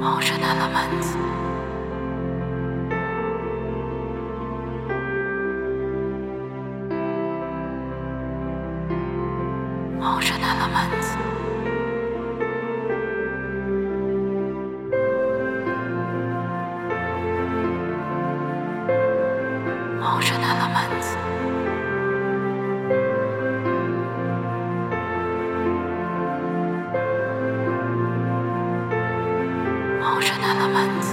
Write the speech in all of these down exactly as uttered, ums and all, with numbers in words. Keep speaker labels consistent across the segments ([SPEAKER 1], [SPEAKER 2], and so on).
[SPEAKER 1] Ocean elements. Ocean elements. Ocean elements. Ocean elements.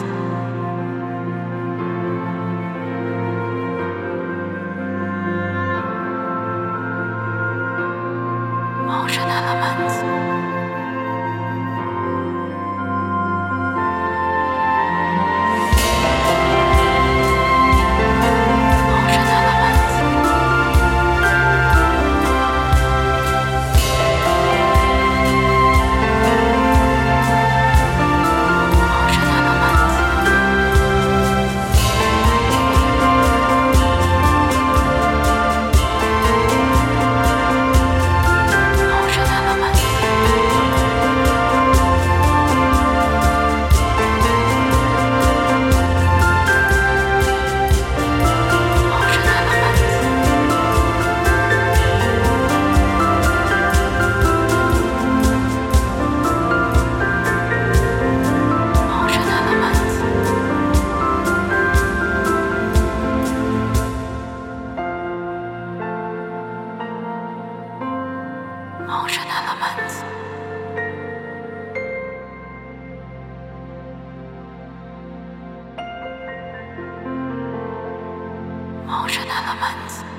[SPEAKER 1] Ocean elements. Ocean elements. Ocean elements. Ocean elements. Ocean elements. Ocean elements. Ocean elements. Ocean elements.